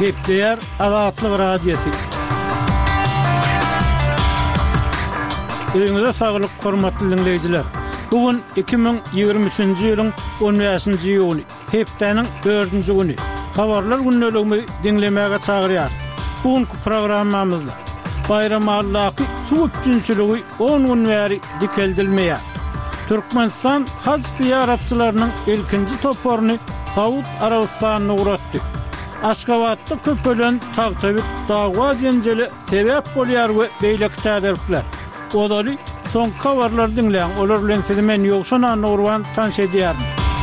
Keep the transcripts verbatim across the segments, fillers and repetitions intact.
Gepleyer Azatlyk Radiosu. Öňüňizde saglyk, hormatly dinleýijiler. Bugün iki bin ýygrimi üçinji ýylyň on beşinji ýuny, hepdeniň dördünji güni. Habarlar günnelegini dinlemäge çagyrýar. Bugünkü programmamyzda bayram allaky suw üçinçiligi on gün bäri dikeldilmeýär. Türkmenistan hac ziyaratçylarynyň ilkinji toporuny Saud Arabistanyna uratdy. Aşgabatda köpelen tagtabit dagwa jenjeli sebäp bolýar we beýleki täderikler. Odaly son habarlar dinleýän olar bilen sizi men ýokşana Nurwan tanış edýär.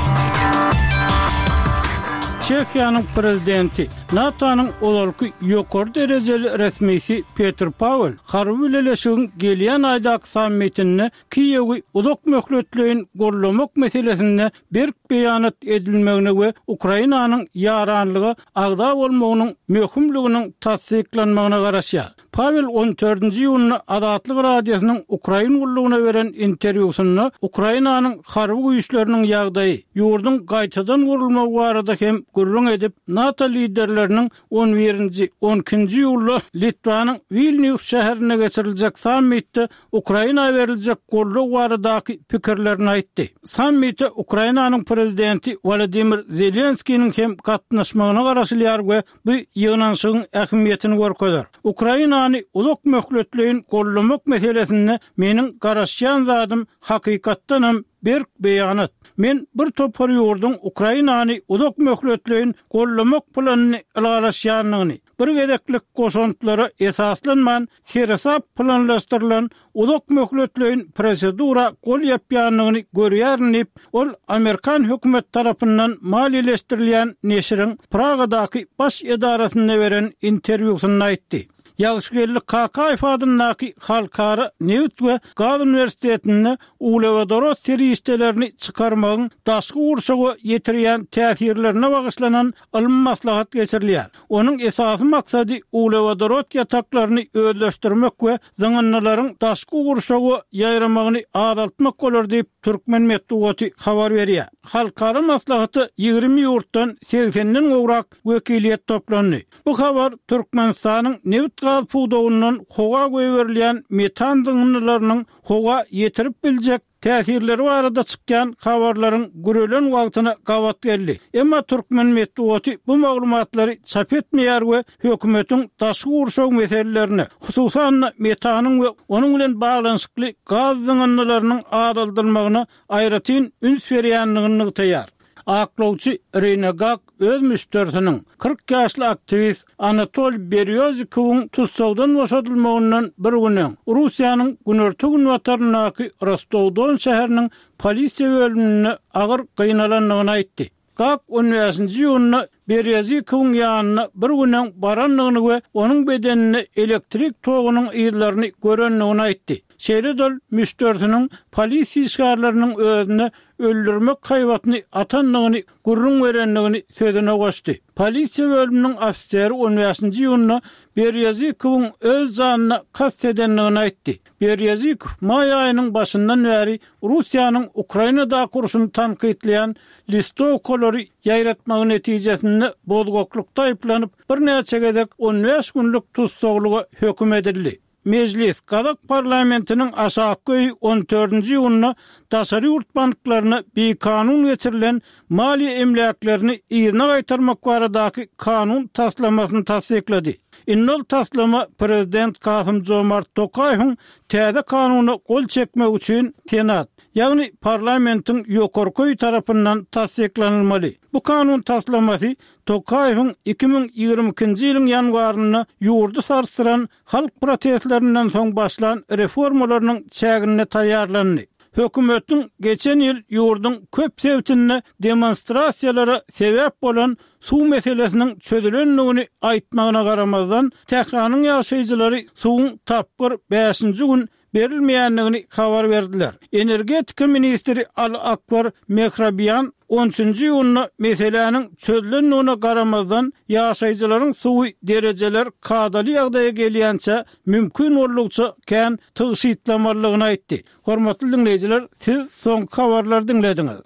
Çekiýanyň prezidenti, NATO'nyň olalky ýokary derejeli resmisi Peter Pavel, harby birleşigiň gelýän aýdaky sammitinde Kiýewi uzak möhletleýin gorlamak meselesinde bir beýanat edilmegine we Ukrainanyň ýaranlygy agda bolmagynyň möhümliginiň tasdiklanmagyna garaşýar. Pavel on dördünji ýuny Azatlyk Radiosynyň Ukraina gullugyna beren interwýusynda Ukrainanyň harby güýçleriniň ýagdaýy, ýurdun gaýtadan gurulmagy barada hem gurrun edip NATO liderlerinin on birinji on ikinji ýyly Litvanyň Vilnius şäherine geçiriljek sammitde Ukraina beriljek golluk baradaky pikirlerini aýtdy. Sammitde Ukrainanyň prezidenti Volodymyr Zelenskiň hem gatnaşmagyna garaşylýar we bu ýygnanyşygyň ähmiýetini görkezler. Ukrainany uzak möhletleýin gollamak meselesinde meniň garaşýan zadym hakykatdanam bir beýanat. Men bir topar ýurdun Ukrainany uzak möhletleýin gollamak planyny ilgalaşýanlygyny, bir gedeklik goşuntlary esaslanman heresap planlaşdyrylan uzak möhletleýin prosedura gol ýapýanlygyny görýärnip, ol Amerikan hökümet tarapyndan maliýeleşdirilýän neşiriň Pragadaky baş edarasynda beren interwýusynda aýtdy. Ýagşygellik K K ifadynyňky halkara Newt we Gaz Üniversitetinde ulewadorot teristelerini çykarmagyň daşky urşagy ýetirýän täsirlerine bagyşlanan ilm maslahat geçirilýär. Onuň esasy maksady ulewadorot ýataklaryny özleşdirmek we zyňanlaryň daşky urşagy ýaýramagyny azaltmak bolar diýip Türkmen Medeniýeti habar berýär. Halkara maslahaty ýygrimi ýurtdan seksenden gowrak wekiliýet toplandy. Bu habar Türkmenistanyň Newt gaz puwdawyndan howa göwerilýän metan zyňanlarynyň howa ýetirip biljek täsirleri barada çykýan habarlaryň gürelen wagtyna gawat geldi. Emma Türkmen Medeniýeti bu maglumatlary çap etmeýär we hökümetiň daşky urşak meselelerini, hususan metanyň we onuň bilen baglanşykly gaz zyňanlarynyň adaldyrmagyna aýratyn üns berýänligini taýýar. Aklawçy Irina Gak öz müşterisining kırk ýaşly aktivist Anatol Beryozykowyň tutsagdan boşadylmagyndan bir günden Russiýanyň Günertügün watarynaky Rostov-don şäheriniň polisiýa bölümine agyr gynalanyny aýtdy. Gak on beşinji ýylyny Beryozykowyň ýanyna bir günden baranlygyny we onuň bedenine elektrik togunyň ýyllaryny görenligini aýtdy. Şeýledol müşterisiniň polisiýa işgärleriniň özüne öldürmek haýwatyny atanlygyny gurrun berenligini sözüne goşdy. Polisiýa bölüminiň ofiseri on beşinji ýylyny Beryozykowyň öz janyna kast edenligini aýtdy. Beryozykow may aýynyň başyndan bäri Russiýanyň Ukrainada kurşuny tanqidleýän listokolary ýaýratmagy netijesinde bolgoklukda aýplanyp bir näçe gedek on beş günlük tutsaglyga höküm edildi. Meclis Kazak parlamentiniň aşağı on dördünji ýylyny daşary ýurt banklaryna bir kanun geçirilen maliýe emlaklerini ýerine gaýtarmak baradaky kanun taslamasyny tasdiklady. Innol taslama prezident Kasym Jomart Tokaýewiň täze kanuny gol çekmek üçin Senat, ýagny parlamentiň ýokarky tarapyndan tasdiklanylmaly. Bu kanun taslamasy Tokaýewiň iki bin ýygrimi ikinji ýylyň ýanwaryny ýurdu sarsyran halk protestlerinden soň başlan reformalarynyň çägine taýýarlandy. Hökümetiň geçen ýyl ýurdun köp sebäplerine demonstrasiýalara sebäp bolan suw meselesiniň çözülenligini aýtmagyna garamazdan Tehranyň ýaşaýjylary suwuň tapgyr beşinji gün berilmeýänligini habar berdiler. Energetika ministri Al Akbar Mehrabyan on üçinji ýylyny meseleniň çözülenligine garamazdan ýaşaýjylaryň suwy derejeler kadaly ýagdaýa gelýänçe mümkin bolugça kän tygyşytlamalygyny aýtdy. Hormatly dinleýijiler, siz soňky habarlary dinlediňiz.